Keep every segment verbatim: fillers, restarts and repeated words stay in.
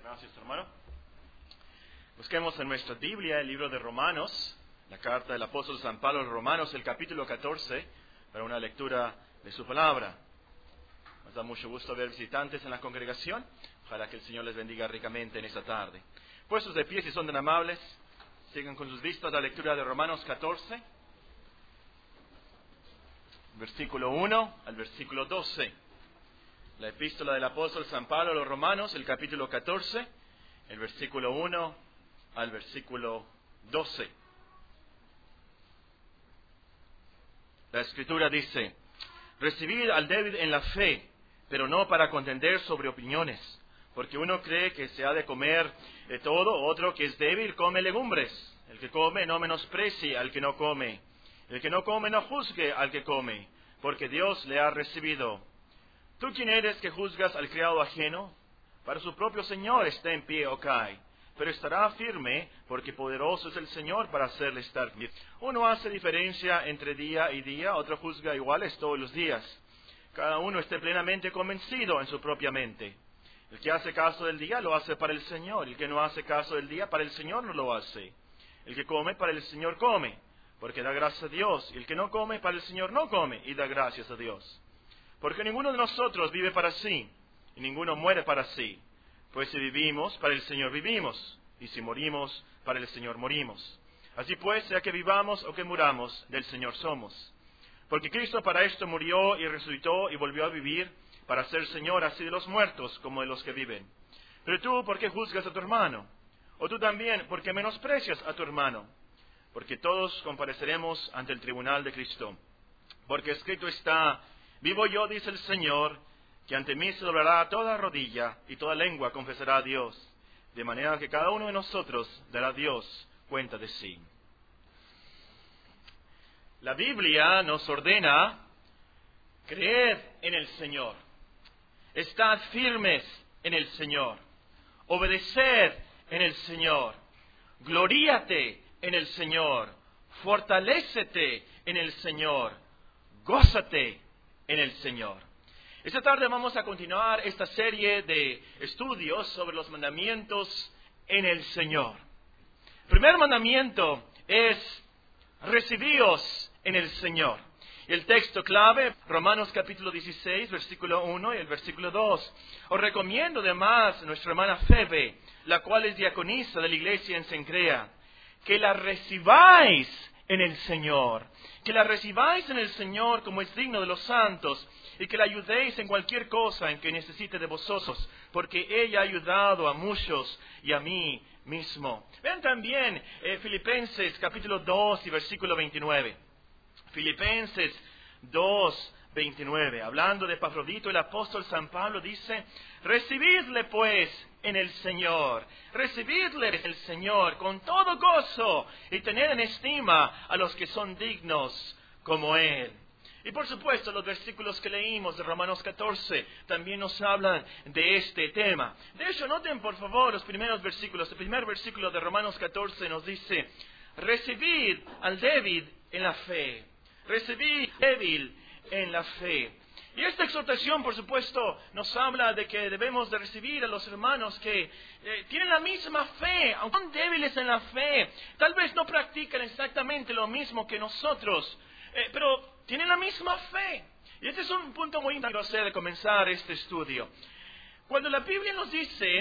Gracias, hermano. Busquemos en nuestra Biblia el libro de Romanos, la carta del apóstol San Pablo a los Romanos, el capítulo catorce, para una lectura de su palabra. Nos da mucho gusto ver visitantes en la congregación. Ojalá que el Señor les bendiga ricamente en esta tarde. Puestos de pie, si son tan amables, sigan con sus vistas la lectura de Romanos catorce, versículo uno al versículo doce. La epístola del apóstol San Pablo a los Romanos, el capítulo catorce, el versículo uno al versículo doce. La Escritura dice: recibid al débil en la fe, pero no para contender sobre opiniones, porque uno cree que se ha de comer de todo, otro que es débil come legumbres. El que come no menosprecie al que no come. El que no come no juzgue al que come, porque Dios le ha recibido. ¿Tú quién eres que juzgas al criado ajeno? Para su propio Señor está en pie o cae, pero estará firme, porque poderoso es el Señor para hacerle estar firme. Uno hace diferencia entre día y día, otro juzga iguales todos los días. Cada uno esté plenamente convencido en su propia mente. El que hace caso del día lo hace para el Señor, el que no hace caso del día para el Señor no lo hace. El que come para el Señor come, porque da gracias a Dios, y el que no come para el Señor no come y da gracias a Dios. Porque ninguno de nosotros vive para sí, y ninguno muere para sí. Pues si vivimos, para el Señor vivimos, y si morimos, para el Señor morimos. Así pues, sea que vivamos o que muramos, del Señor somos. Porque Cristo para esto murió y resucitó y volvió a vivir, para ser Señor así de los muertos como de los que viven. Pero tú, ¿por qué juzgas a tu hermano? O tú también, ¿por qué menosprecias a tu hermano? Porque todos compareceremos ante el tribunal de Cristo. Porque escrito está: vivo yo, dice el Señor, que ante mí se doblará toda rodilla y toda lengua confesará a Dios, de manera que cada uno de nosotros dará a Dios cuenta de sí. La Biblia nos ordena creer en el Señor, estar firmes en el Señor, obedecer en el Señor, gloríate en el Señor, fortalécete en el Señor, gózate en el Señor. Esta tarde vamos a continuar esta serie de estudios sobre los mandamientos en el Señor. El primer mandamiento es: recibíos en el Señor. El texto clave, Romanos capítulo dieciséis, versículo uno y el versículo dos. Os recomiendo además a nuestra hermana Febe, la cual es diaconisa de la iglesia en Cencrea, que la recibáis en el Señor, que la recibáis en el Señor como es digno de los santos, y que la ayudéis en cualquier cosa en que necesite de vosotros, porque ella ha ayudado a muchos y a mí mismo. Vean también eh, Filipenses capítulo dos y versículo veintinueve. Filipenses dos, veintinueve. Hablando de Epafrodito, el apóstol San Pablo dice: recibidle pues en el Señor, recibidle en el Señor con todo gozo y tened en estima a los que son dignos como Él. Y por supuesto, los versículos que leímos de Romanos catorce también nos hablan de este tema. De hecho, noten por favor los primeros versículos. El primer versículo de Romanos catorce nos dice: recibid al débil en la fe. Recibid al débil en la fe. Y esta exhortación, por supuesto, nos habla de que debemos de recibir a los hermanos que eh, tienen la misma fe, aunque son débiles en la fe. Tal vez no practican exactamente lo mismo que nosotros, eh, pero tienen la misma fe. Y este es un punto muy importante de comenzar este estudio. Cuando la Biblia nos dice: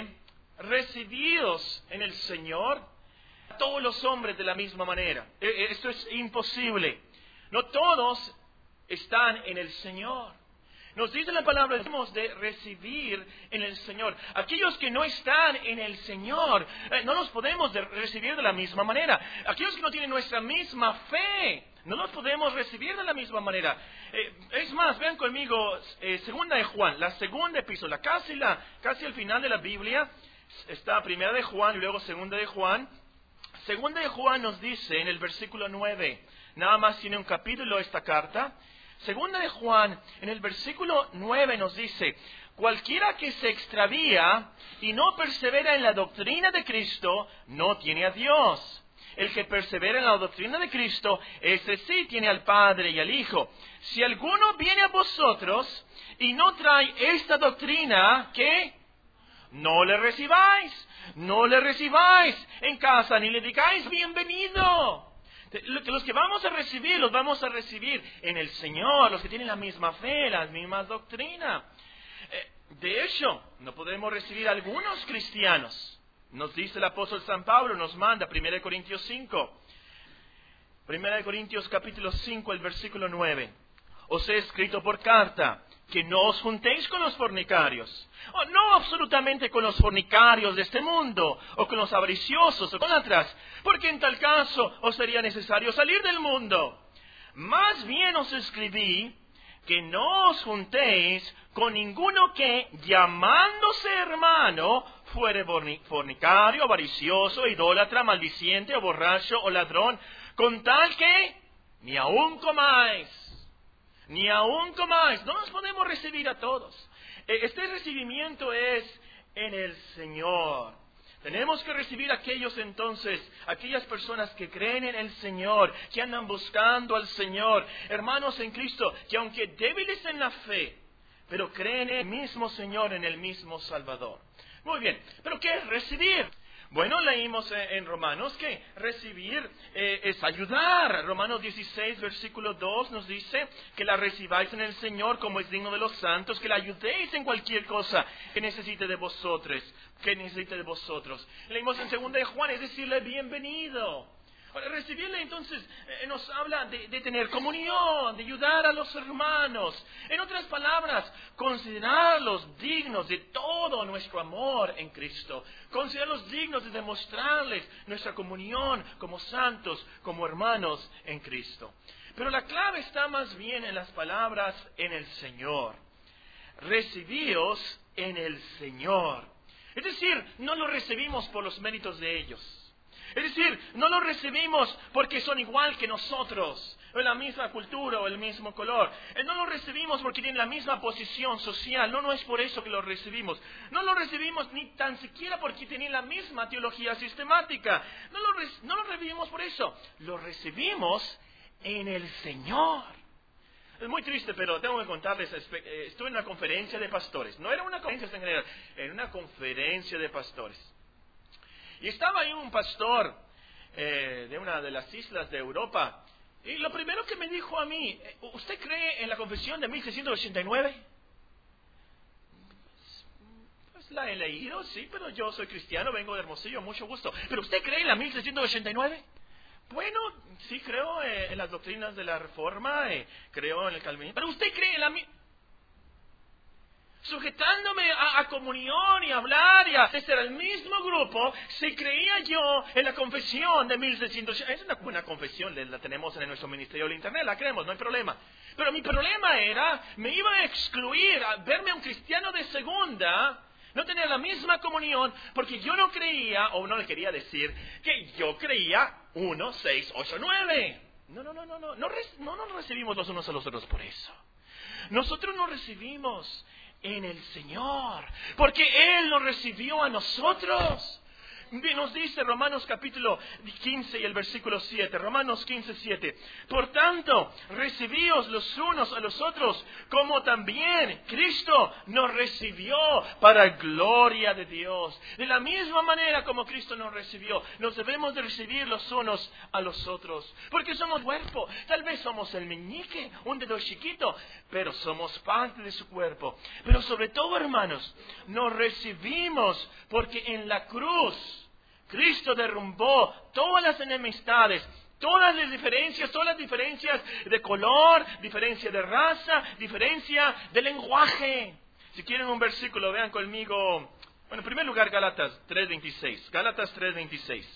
recibíos en el Señor, todos los hombres de la misma manera. Eh, esto es imposible. No todos están en el Señor. Nos dice la palabra, debemos de recibir en el Señor. Aquellos que no están en el Señor, eh, no los podemos de recibir de la misma manera. Aquellos que no tienen nuestra misma fe, no los podemos recibir de la misma manera. Eh, es más, vean conmigo, eh, segunda de Juan, la segunda epístola, casi, la, casi al final de la Biblia, está primera de Juan y luego segunda de Juan. Segunda de Juan nos dice en el versículo nueve, nada más tiene un capítulo esta carta. Segunda de Juan, en el versículo nueve nos dice: cualquiera que se extravía y no persevera en la doctrina de Cristo, no tiene a Dios. El que persevera en la doctrina de Cristo, ese sí tiene al Padre y al Hijo. Si alguno viene a vosotros y no trae esta doctrina, ¿qué? no le recibáis, no le recibáis en casa, ni le digáis bienvenido. Los que vamos a recibir, los vamos a recibir en el Señor, los que tienen la misma fe, la misma doctrina. De hecho, no podemos recibir a algunos cristianos. Nos dice el apóstol San Pablo, nos manda, primera de Corintios cinco. primera de Corintios capítulo cinco, el versículo nueve. Os he escrito por carta que no os juntéis con los fornicarios, o no absolutamente con los fornicarios de este mundo, o con los avariciosos, o con otras, porque en tal caso os sería necesario salir del mundo. Más bien os escribí que no os juntéis con ninguno que, llamándose hermano, fuere fornicario, avaricioso, idólatra, maldiciente, o borracho, o ladrón, con tal que ni aun comáis, ni aun comáis. No nos podemos recibir a todos. Este recibimiento es en el Señor. Tenemos que recibir a aquellos entonces, aquellas personas que creen en el Señor, que andan buscando al Señor, hermanos en Cristo, que aunque débiles en la fe, pero creen en el mismo Señor, en el mismo Salvador. Muy bien, ¿pero qué es recibir? Bueno, leímos en Romanos que recibir eh, es ayudar. Romanos dieciséis, versículo dos nos dice que la recibáis en el Señor como es digno de los santos, que la ayudéis en cualquier cosa que necesite de vosotros, que necesite de vosotros. Leímos en segunda de Juan, es decirle bienvenido. Ahora, recibirle entonces eh, nos habla de, de tener comunión, de ayudar a los hermanos. En otras palabras, considerarlos dignos de todo nuestro amor en Cristo. Considerarlos dignos de demostrarles nuestra comunión como santos, como hermanos en Cristo. Pero la clave está más bien en las palabras en el Señor. Recibíos en el Señor. Es decir, no lo recibimos por los méritos de ellos. Es decir, no los recibimos porque son igual que nosotros, o la misma cultura o el mismo color. No los recibimos porque tienen la misma posición social. No, no es por eso que los recibimos. No los recibimos ni tan siquiera porque tienen la misma teología sistemática. No los, no los recibimos por eso. Los recibimos en el Señor. Es muy triste, pero tengo que contarles. Estuve en una conferencia de pastores. No era una conferencia en general, era una conferencia de pastores. Y estaba ahí un pastor eh, de una de las islas de Europa. Y lo primero que me dijo a mí, ¿usted cree en la confesión de mil seiscientos ochenta y nueve? Pues la he leído, sí, pero yo soy cristiano, vengo de Hermosillo, mucho gusto. ¿Pero usted cree en la mil seiscientos ochenta y nueve? Bueno, sí creo eh, en las doctrinas de la Reforma, eh, creo en el Calvinismo. ¿Pero usted cree en la mil...? Sujetándome a, a comunión y a hablar y a este era el mismo grupo, si creía yo en la confesión de mil seiscientos... Es una buena confesión, la tenemos en nuestro ministerio del internet, la creemos, no hay problema. Pero mi problema era, me iba a excluir, a verme a un cristiano de segunda, no tener la misma comunión, porque yo no creía, o no le quería decir, que yo creía uno, seis, ocho, nueve. No, no, no, no, no, no, no nos recibimos los unos a los otros por eso. Nosotros nos recibimos en el Señor, porque Él nos recibió a nosotros. Nos dice Romanos capítulo quince y el versículo siete, Romanos quince, siete. Por tanto, recibíos los unos a los otros, como también Cristo nos recibió para gloria de Dios. De la misma manera como Cristo nos recibió, nos debemos de recibir los unos a los otros, porque somos cuerpo. Tal vez somos el meñique, un dedo chiquito, pero somos parte de su cuerpo. Pero sobre todo, hermanos, nos recibimos porque en la cruz Cristo derrumbó todas las enemistades, todas las diferencias, todas las diferencias de color, diferencia de raza, diferencia de lenguaje. Si quieren un versículo, vean conmigo. Bueno, en primer lugar, Gálatas tres veintiséis. Gálatas tres veintiséis.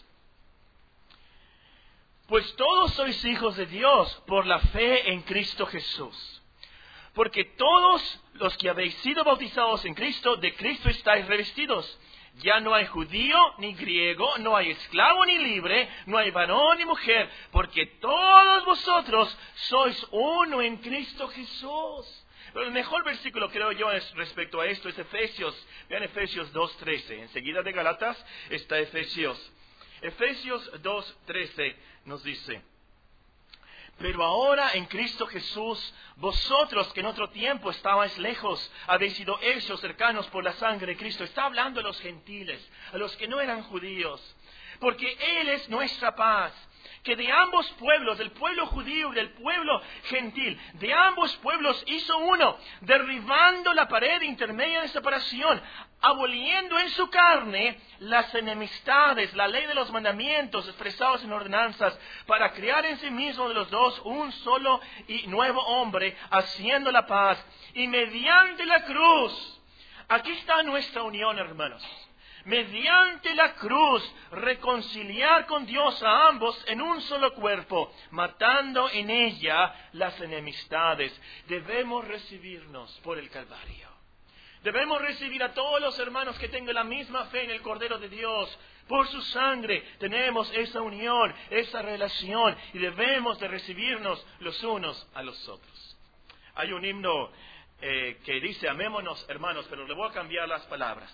Pues todos sois hijos de Dios por la fe en Cristo Jesús. Porque todos los que habéis sido bautizados en Cristo, de Cristo estáis revestidos. Ya no hay judío ni griego, no hay esclavo ni libre, no hay varón ni mujer, porque todos vosotros sois uno en Cristo Jesús. Pero el mejor versículo, creo yo, es respecto a esto es Efesios. Vean Efesios dos trece. Enseguida de Gálatas está Efesios. Efesios dos trece nos dice: Pero ahora en Cristo Jesús, vosotros que en otro tiempo estabais lejos, habéis sido hechos cercanos por la sangre de Cristo. Está hablando a los gentiles, a los que no eran judíos. Porque Él es nuestra paz, que de ambos pueblos, del pueblo judío y del pueblo gentil, de ambos pueblos hizo uno, derribando la pared intermedia de separación, aboliendo en su carne las enemistades, la ley de los mandamientos expresados en ordenanzas, para crear en sí mismo de los dos un solo y nuevo hombre, haciendo la paz, y mediante la cruz. Aquí está nuestra unión, hermanos. Mediante la cruz, reconciliar con Dios a ambos en un solo cuerpo, matando en ella las enemistades. Debemos recibirnos por el Calvario. Debemos recibir a todos los hermanos que tengan la misma fe en el Cordero de Dios. Por su sangre tenemos esa unión, esa relación, y debemos de recibirnos los unos a los otros. Hay un himno eh, que dice, amémonos hermanos, pero le voy a cambiar las palabras.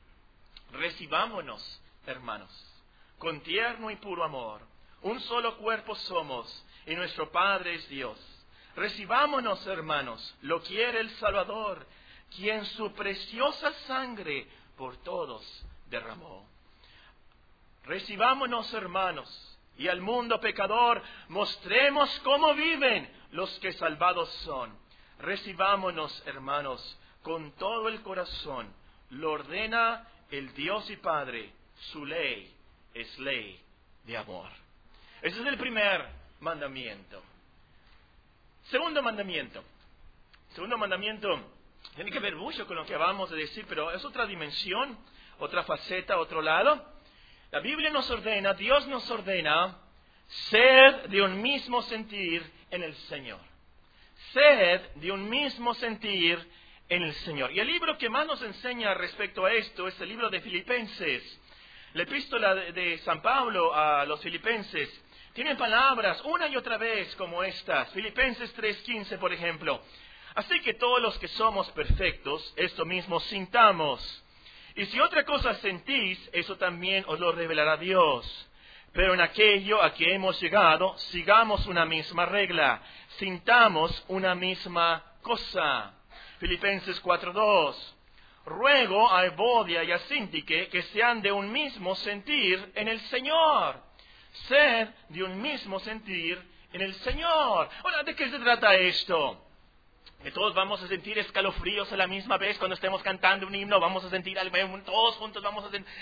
Recibámonos, hermanos, con tierno y puro amor. Un solo cuerpo somos, y nuestro Padre es Dios. Recibámonos, hermanos, lo quiere el Salvador, quien su preciosa sangre por todos derramó. Recibámonos, hermanos, y al mundo pecador mostremos cómo viven los que salvados son. Recibámonos, hermanos, con todo el corazón. Lo ordena el Dios y Padre, su ley es ley de amor. Ese es el primer mandamiento. Segundo mandamiento. Segundo mandamiento tiene que ver mucho con lo que acabamos de decir, pero es otra dimensión, otra faceta, otro lado. La Biblia nos ordena, Dios nos ordena, ser de un mismo sentir en el Señor. Ser de un mismo sentir en el Señor. Y el libro que más nos enseña respecto a esto es el libro de Filipenses. La epístola de, de San Pablo a los Filipenses tiene palabras una y otra vez como estas. Filipenses tres quince, por ejemplo. Así que todos los que somos perfectos, esto mismo sintamos. Y si otra cosa sentís, eso también os lo revelará Dios. Pero en aquello a que hemos llegado, sigamos una misma regla. Sintamos una misma cosa. Filipenses cuatro dos. Ruego a Evodia y a Síntique que sean de un mismo sentir en el Señor. Ser de un mismo sentir en el Señor. Ahora, ¿de qué se trata esto? Que todos vamos a sentir escalofríos a la misma vez cuando estemos cantando un himno. Vamos a sentir, todos juntos vamos a sentir...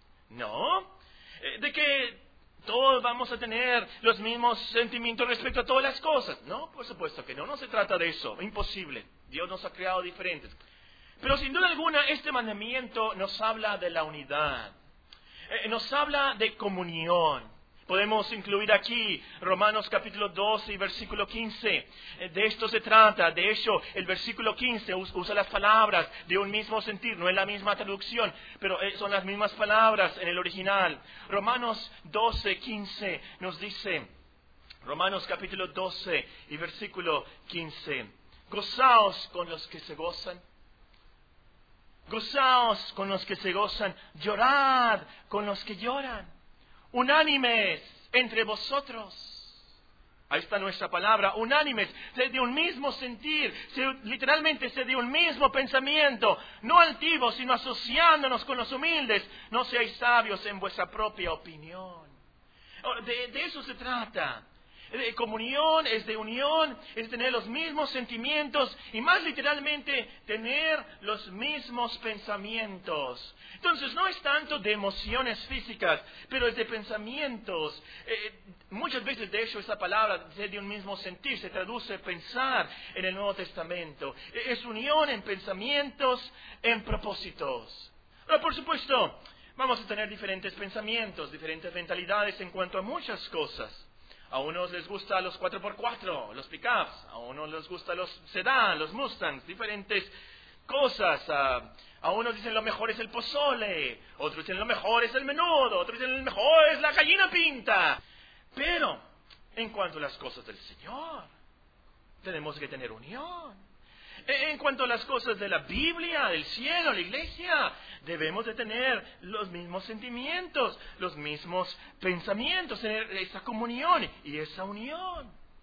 No. De que todos vamos a tener los mismos sentimientos respecto a todas las cosas. No, por supuesto que no. No se trata de eso. Imposible. Dios nos ha creado diferentes. Pero sin duda alguna este mandamiento nos habla de la unidad. Eh, nos habla de comunión. Podemos incluir aquí Romanos capítulo doce y versículo quince. Eh, de esto se trata. De hecho, el versículo quince usa las palabras de un mismo sentir. No es la misma traducción, pero eh, son las mismas palabras en el original. Romanos doce quince nos dice, Romanos capítulo doce y versículo quince. Gozaos con los que se gozan. Gozaos con los que se gozan. Llorad con los que lloran. Unánimes entre vosotros. Ahí está nuestra palabra. Unánimes. Sed de un mismo sentir. Sed, literalmente sed de un mismo pensamiento. No altivos, sino asociándonos con los humildes. No seáis sabios en vuestra propia opinión. De, de eso se trata. De comunión, es de unión, es tener los mismos sentimientos y más literalmente tener los mismos pensamientos. Entonces no es tanto de emociones físicas, pero es de pensamientos. Eh, muchas veces de hecho esa palabra de un mismo sentir se traduce pensar en el Nuevo Testamento. Es unión en pensamientos, en propósitos. Pero por supuesto vamos a tener diferentes pensamientos, diferentes mentalidades en cuanto a muchas cosas. A unos les gustan los cuatro por cuatro, los pick-ups. A unos les gustan los sedán, los Mustangs, diferentes cosas. A, a unos dicen lo mejor es el pozole. Otros dicen lo mejor es el menudo. Otros dicen lo mejor es la gallina pinta. Pero, en cuanto a las cosas del Señor, tenemos que tener unión. En cuanto a las cosas de la Biblia, del cielo, la iglesia, debemos de tener los mismos sentimientos, los mismos pensamientos, tener esa comunión y esa unión.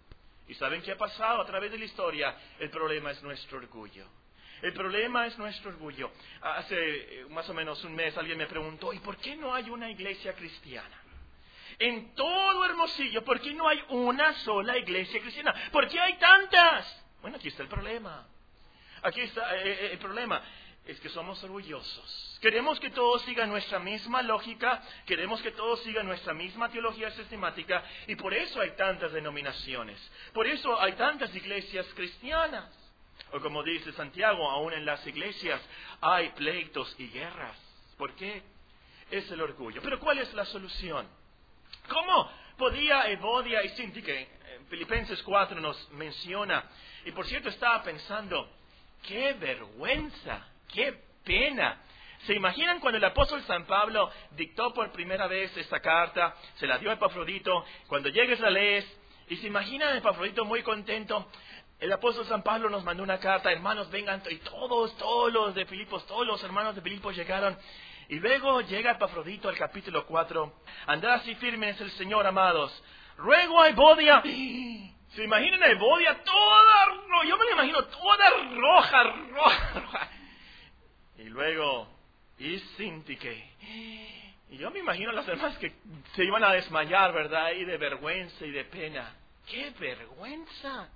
¿Y saben qué ha pasado a través de la historia? El problema es nuestro orgullo. El problema es nuestro orgullo. Hace más o menos un mes alguien me preguntó, ¿y por qué no hay una iglesia cristiana? En todo Hermosillo, ¿por qué no hay una sola iglesia cristiana? ¿Por qué hay tantas? Bueno, aquí está el problema. Aquí está eh, el problema. Es que somos orgullosos. Queremos que todos sigan nuestra misma lógica, queremos que todos sigan nuestra misma teología sistemática, y por eso hay tantas denominaciones. Por eso hay tantas iglesias cristianas. O como dice Santiago, aún en las iglesias hay pleitos y guerras. ¿Por qué? Es el orgullo. Pero ¿cuál es la solución? ¿Cómo podía Evodia y Síntique? Filipenses cuatro nos menciona. Y por cierto, estaba pensando, ¡qué vergüenza! ¡Qué pena! ¿Se imaginan cuando el apóstol San Pablo dictó por primera vez esta carta? Se la dio a Epafrodito. Cuando llegues la lees. Y se imaginan a Epafrodito muy contento. El apóstol San Pablo nos mandó una carta. Hermanos, vengan. Y todos, todos los de Filipos, todos los hermanos de Filipos llegaron. Y luego llega Epafrodito al capítulo cuatro. Andad así firmes el Señor, amados. Ruego a Evodia. ¿Se imaginan a Evodia toda, yo me la imagino toda roja, roja, roja? Y luego, y Síntique. Y yo me imagino a las hermanas que se iban a desmayar, ¿verdad? Y de vergüenza y de pena. ¡Qué vergüenza!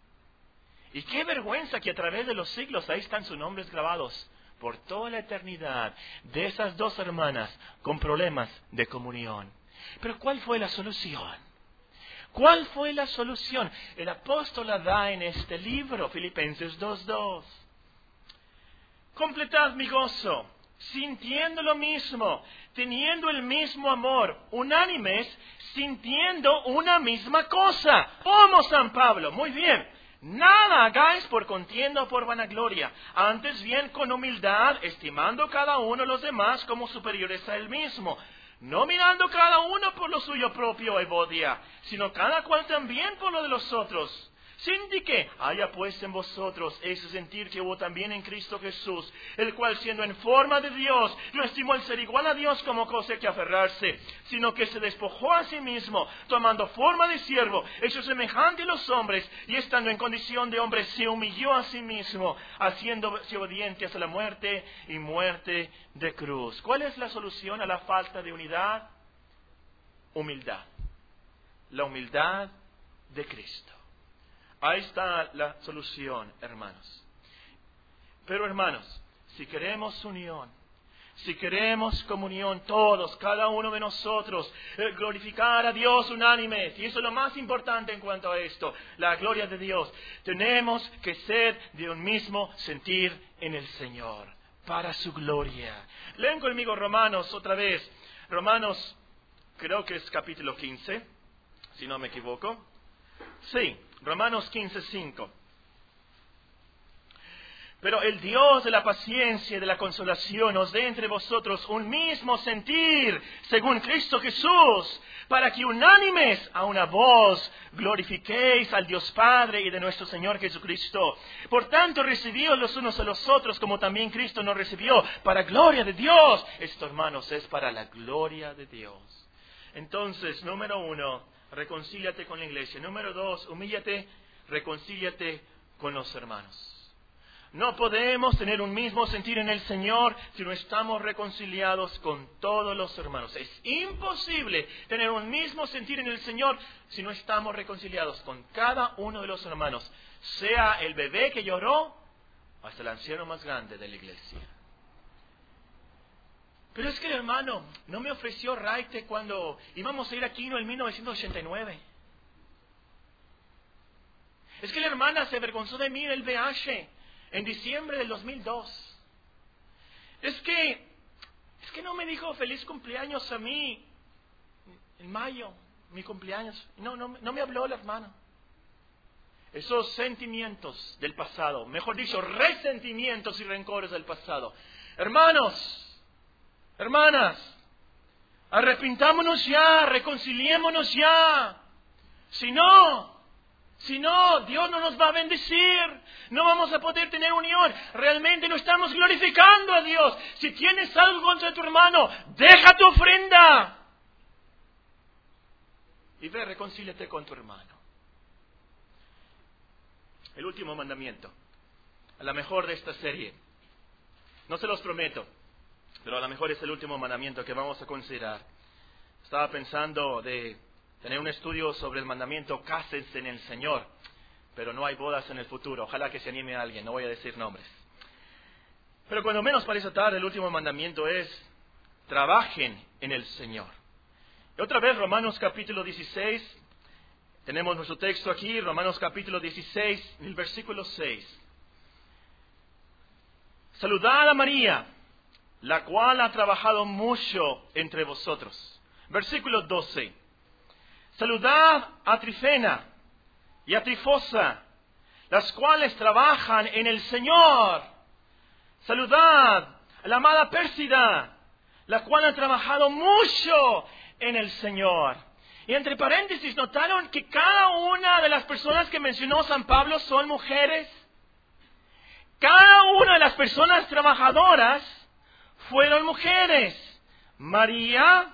Y qué vergüenza que a través de los siglos ahí están sus nombres grabados por toda la eternidad de esas dos hermanas con problemas de comunión. Pero ¿cuál fue la solución? ¿Cuál fue la solución? El apóstol la da en este libro, Filipenses dos dos. Completad mi gozo, sintiendo lo mismo, teniendo el mismo amor, unánimes, sintiendo una misma cosa. Como San Pablo, muy bien. Nada hagáis por contienda o por vanagloria, antes bien con humildad, estimando cada uno a los demás como superiores a él mismo, no mirando cada uno por lo suyo propio, Evodia, sino cada cual también por lo de los otros. Síntique, haya pues en vosotros ese sentir que hubo también en Cristo Jesús, el cual siendo en forma de Dios, no estimó el ser igual a Dios como cosa que aferrarse, sino que se despojó a sí mismo, tomando forma de siervo, hecho semejante a los hombres, y estando en condición de hombre, se humilló a sí mismo, haciéndose obediente hasta la muerte y muerte de cruz. ¿Cuál es la solución a la falta de unidad? Humildad. La humildad de Cristo. Ahí está la solución, hermanos. Pero hermanos, si queremos unión, si queremos comunión todos, cada uno de nosotros, eh, glorificar a Dios unánimes, y eso es lo más importante en cuanto a esto, la gloria de Dios, tenemos que ser de un mismo sentir en el Señor, para su gloria. Leen conmigo Romanos otra vez, Romanos, creo que es capítulo quince, si no me equivoco. Sí, Romanos quince cinco. Pero el Dios de la paciencia y de la consolación os dé entre vosotros un mismo sentir, según Cristo Jesús, para que unánimes a una voz glorifiquéis al Dios Padre y de nuestro Señor Jesucristo. Por tanto, recibíos los unos a los otros, como también Cristo nos recibió, para gloria de Dios. Esto, hermanos, es para la gloria de Dios. Entonces, número uno, reconcíliate con la iglesia. Número dos, humíllate, reconcíliate con los hermanos. No podemos tener un mismo sentir en el Señor si no estamos reconciliados con todos los hermanos. Es imposible tener un mismo sentir en el Señor si no estamos reconciliados con cada uno de los hermanos, sea el bebé que lloró hasta el anciano más grande de la iglesia. Pero es que el hermano no me ofreció raite cuando íbamos a ir a Quino en mil novecientos ochenta y nueve. Es que la hermana se avergonzó de mí en el V H en diciembre del dos mil dos. Es que, es que no me dijo feliz cumpleaños a mí en mayo, mi cumpleaños. No, no, no me habló la hermana. Esos sentimientos del pasado, mejor dicho, resentimientos y rencores del pasado. Hermanos, hermanas, arrepintámonos ya, reconciliémonos ya. Si no, si no, Dios no nos va a bendecir. No vamos a poder tener unión. Realmente no estamos glorificando a Dios. Si tienes algo contra tu hermano, deja tu ofrenda y ve, reconcíliate con tu hermano. el último mandamiento, a lo mejor de esta serie. No se los prometo, pero a lo mejor es el último mandamiento que vamos a considerar. Estaba pensando de tener un estudio sobre el mandamiento cásense en el Señor, pero no hay bodas en el futuro. Ojalá que se anime a alguien, no voy a decir nombres. Pero cuando menos para esa tarde, el último mandamiento es trabajen en el Señor. Y otra vez, Romanos capítulo dieciséis, tenemos nuestro texto aquí, Romanos capítulo dieciséis, el versículo seis. Saludad a María, la cual ha trabajado mucho entre vosotros. Versículo doce. Saludad a Trifena y a Trifosa, las cuales trabajan en el Señor. Saludad a la amada Pérsida, la cual ha trabajado mucho en el Señor. Y entre paréntesis, ¿notaron que cada una de las personas que mencionó San Pablo son mujeres? Cada una de las personas trabajadoras fueron mujeres. María,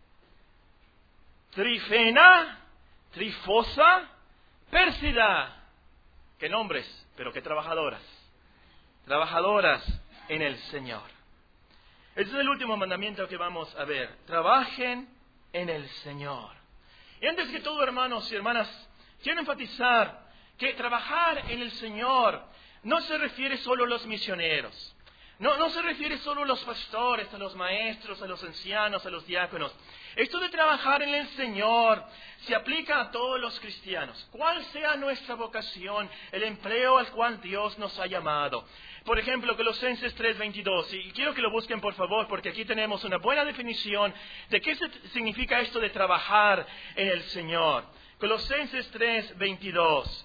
Trifena, Trifosa, Pérsida. ¿Qué nombres? Pero qué trabajadoras. Trabajadoras en el Señor. Este es el último mandamiento que vamos a ver. Trabajen en el Señor. Y antes que todo, hermanos y hermanas, quiero enfatizar que trabajar en el Señor no se refiere solo a los misioneros. No, no se refiere solo a los pastores, a los maestros, a los ancianos, a los diáconos. Esto de trabajar en el Señor se aplica a todos los cristianos. Cuál sea nuestra vocación, el empleo al cual Dios nos ha llamado. Por ejemplo, Colosenses tres veintidós. Y quiero que lo busquen, por favor, porque aquí tenemos una buena definición de qué significa esto de trabajar en el Señor. Colosenses tres veintidós.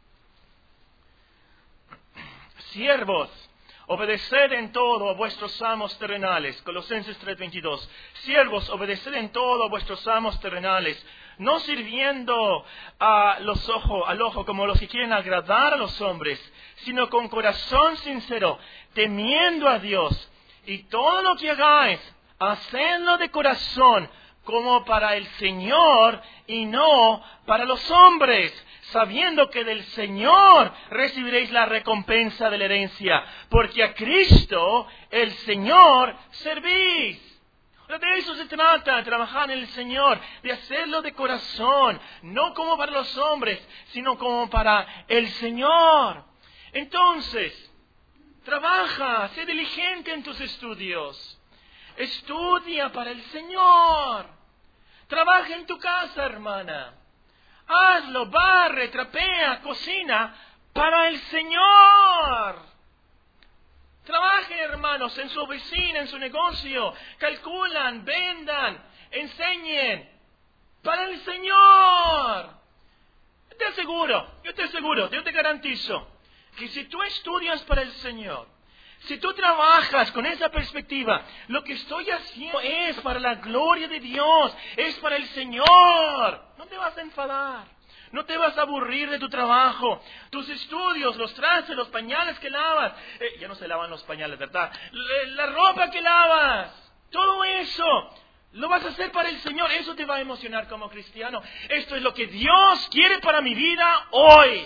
Siervos, obedeced en todo a vuestros amos terrenales. Colosenses tres veintidós. Siervos, obedeced en todo a vuestros amos terrenales, no sirviendo a los ojos, al ojo como los que quieren agradar a los hombres, sino con corazón sincero, temiendo a Dios. Y todo lo que hagáis, hacedlo de corazón, como para el Señor y no para los hombres, sabiendo que del Señor recibiréis la recompensa de la herencia, porque a Cristo, el Señor, servís. De eso se trata, de trabajar en el Señor, de hacerlo de corazón, no como para los hombres, sino como para el Señor. Entonces, trabaja, sé diligente en tus estudios, estudia para el Señor, trabaja en tu casa, hermana. Hazlo, barre, trapea, cocina para el Señor. Trabajen, hermanos, en su oficina, en su negocio. Calculan, vendan, enseñen para el Señor. Te aseguro, yo te aseguro, yo te garantizo que si tú estudias para el Señor, si tú trabajas con esa perspectiva, lo que estoy haciendo es para la gloria de Dios, es para el Señor. No te vas a enfadar, no te vas a aburrir de tu trabajo, tus estudios, los trastes, los pañales que lavas. Eh, ya no se lavan los pañales, ¿verdad? La, la ropa que lavas, todo eso lo vas a hacer para el Señor. Eso te va a emocionar como cristiano. Esto es lo que Dios quiere para mi vida hoy.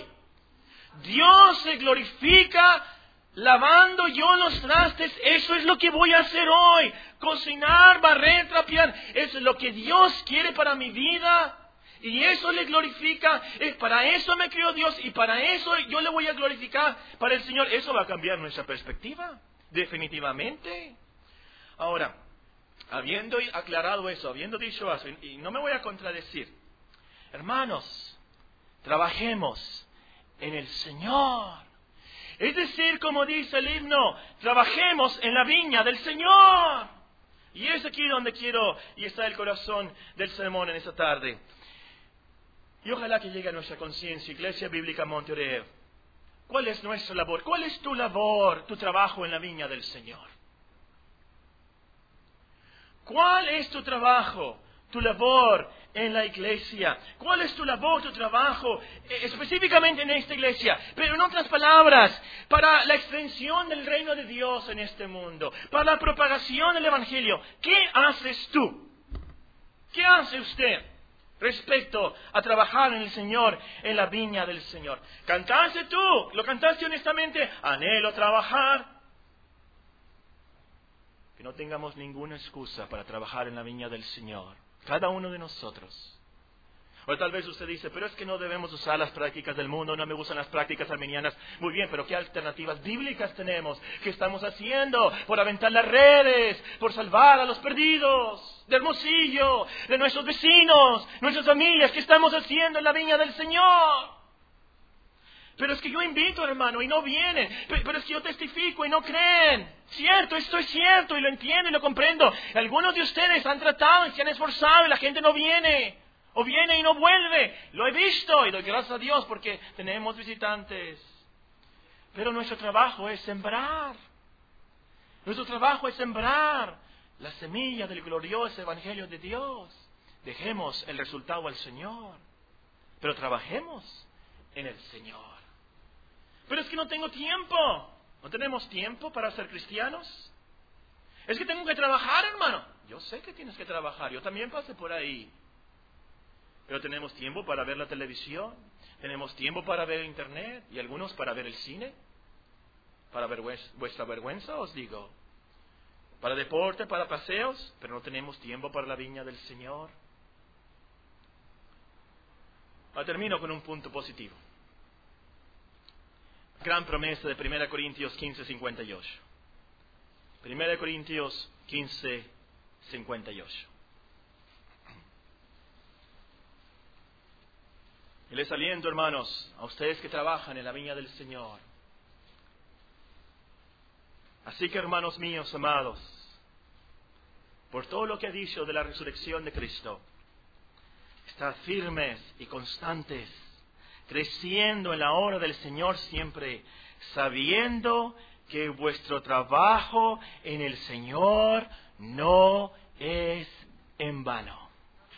Dios se glorifica lavando yo los trastes. Eso es lo que voy a hacer hoy. Cocinar, barrer, trapear. Eso es lo que Dios quiere para mi vida. Y eso le glorifica. Para eso me creó Dios. Y para eso yo le voy a glorificar para el Señor. Eso va a cambiar nuestra perspectiva. Definitivamente. Ahora, habiendo aclarado eso, habiendo dicho eso, y no me voy a contradecir. Hermanos, trabajemos en el Señor. Es decir, como dice el himno, trabajemos en la viña del Señor. Y es aquí donde quiero, y está el corazón del sermón en esta tarde. Y ojalá que llegue a nuestra conciencia, Iglesia Bíblica Monte Oreb. ¿Cuál es nuestra labor? ¿Cuál es tu labor, tu trabajo en la viña del Señor? ¿Cuál es tu trabajo, tu labor en la iglesia? ¿Cuál es tu labor, tu trabajo eh, específicamente en esta iglesia? Pero en otras palabras, para la extensión del reino de Dios en este mundo, para la propagación del Evangelio. ¿Qué haces tú? ¿Qué hace usted? respecto a trabajar en el Señor, en la viña del Señor. ¿Cantaste tú? ¿Lo cantaste honestamente? Anhelo trabajar. Que no tengamos ninguna excusa para trabajar en la viña del Señor. Cada uno de nosotros. O tal vez usted dice, pero es que no debemos usar las prácticas del mundo, no me gustan las prácticas arminianas. Muy bien, pero ¿qué alternativas bíblicas tenemos? ¿Qué estamos haciendo por aventar las redes, por salvar a los perdidos de Hermosillo, de nuestros vecinos, nuestras familias? ¿Qué estamos haciendo en la viña del Señor? Pero es que yo invito, hermano, y no vienen. Pero es que yo testifico y no creen. Cierto, esto es cierto y lo entiendo y lo comprendo. Algunos de ustedes han tratado y se han esforzado y la gente no viene. O viene y no vuelve. Lo he visto y doy gracias a Dios porque tenemos visitantes. Pero nuestro trabajo es sembrar. Nuestro trabajo es sembrar la semilla del glorioso Evangelio de Dios. Dejemos el resultado al Señor. Pero trabajemos en el Señor. Pero es que no tengo tiempo. ¿No tenemos tiempo para ser cristianos? Es que tengo que trabajar, hermano. Yo sé que tienes que trabajar. Yo también pasé por ahí. Pero tenemos tiempo para ver la televisión, tenemos tiempo para ver internet y algunos para ver el cine, para ver vuestra vergüenza, os digo, para deporte, para paseos, pero no tenemos tiempo para la viña del Señor. Ahora termino con un punto positivo. Gran promesa de primera Corintios quince, cincuenta y ocho. primera Corintios quince, cincuenta y ocho. Y les aliento, hermanos, a ustedes que trabajan en la viña del Señor. Así que, hermanos míos, amados, por todo lo que ha dicho de la resurrección de Cristo, estad firmes y constantes, creciendo en la obra del Señor siempre, sabiendo que vuestro trabajo en el Señor no es en vano.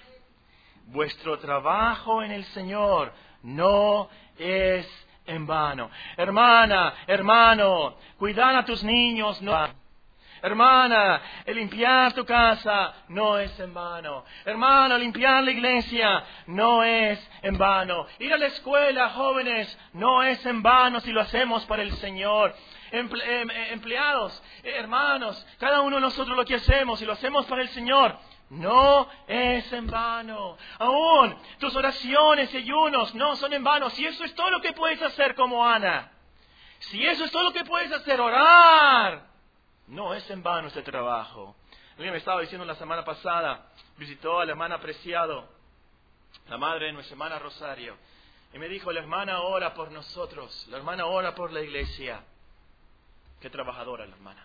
Vuestro trabajo en el Señor no es en vano. Hermana, hermano, cuidar a tus niños no. Hermana, el limpiar tu casa no es en vano. Hermano, limpiar la iglesia no es en vano. Ir a la escuela, jóvenes, no es en vano si lo hacemos para el Señor. Emple- em- empleados, hermanos, cada uno de nosotros lo que hacemos y lo hacemos para el Señor no es en vano. Aún tus oraciones y ayunos no son en vano. Si eso es todo lo que puedes hacer como Ana, si eso es todo lo que puedes hacer, orar, no es en vano este trabajo. Alguien me estaba diciendo la semana pasada, visitó a la hermana Preciado, la madre de nuestra hermana Rosario, y me dijo, la hermana ora por nosotros, la hermana ora por la iglesia. Qué trabajadora la hermana.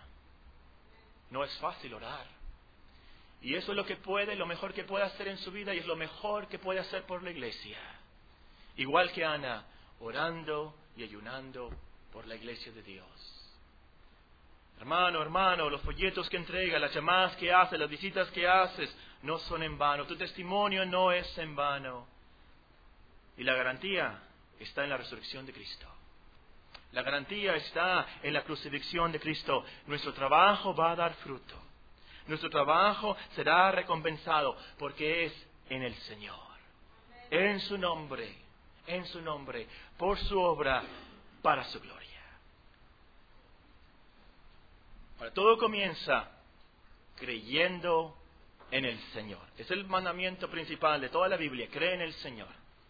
No es fácil orar. Y eso es lo que puede, lo mejor que puede hacer en su vida y es lo mejor que puede hacer por la iglesia. Igual que Ana, orando y ayunando por la iglesia de Dios. Hermano, hermano, los folletos que entrega, las llamadas que haces, las visitas que haces, no son en vano. Tu testimonio no es en vano. Y la garantía está en la resurrección de Cristo. La garantía está en la crucifixión de Cristo. Nuestro trabajo va a dar fruto. Nuestro trabajo será recompensado porque es en el Señor. En su nombre, en su nombre, por su obra, para su gloria. Ahora, todo comienza creyendo en el Señor. Es el mandamiento principal de toda la Biblia, cree en el Señor.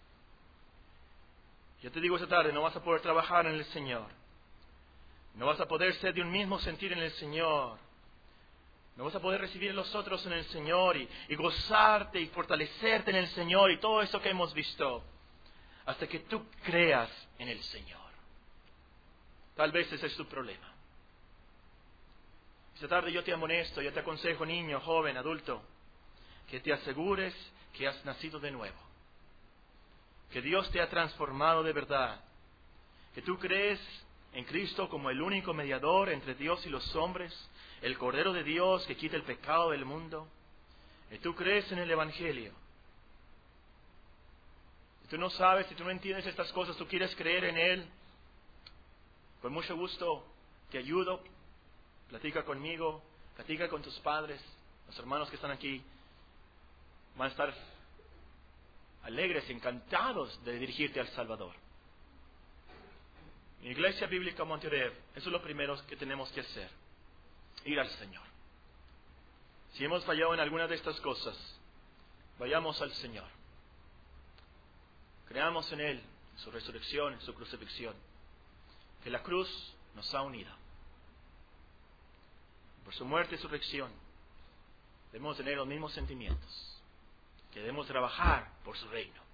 Yo te digo esta tarde, no vas a poder trabajar en el Señor. No vas a poder ser de un mismo sentir en el Señor. No vas a poder recibir a los otros en el Señor y, y gozarte y fortalecerte en el Señor y todo eso que hemos visto. Hasta que tú creas en el Señor. Tal vez ese es tu problema. Esta tarde yo te amonesto, yo te aconsejo, niño, joven, adulto, que te asegures que has nacido de nuevo. Que Dios te ha transformado de verdad. Que tú crees en Cristo como el único mediador entre Dios y los hombres, el Cordero de Dios que quita el pecado del mundo. Y tú crees en el Evangelio. Si tú no sabes, si tú no entiendes estas cosas, tú quieres creer en Él, con mucho gusto te ayudo. Platica conmigo, platica con tus padres, los hermanos que están aquí van a estar alegres, encantados de dirigirte al Salvador. En Iglesia Bíblica Monterrey, eso es lo primero que tenemos que hacer, ir al Señor. Si hemos fallado en alguna de estas cosas, vayamos al Señor. Creamos en Él, en su resurrección, en su crucifixión, que la cruz nos ha unido. Por su muerte y resurrección, debemos tener los mismos sentimientos, que debemos trabajar por su reino.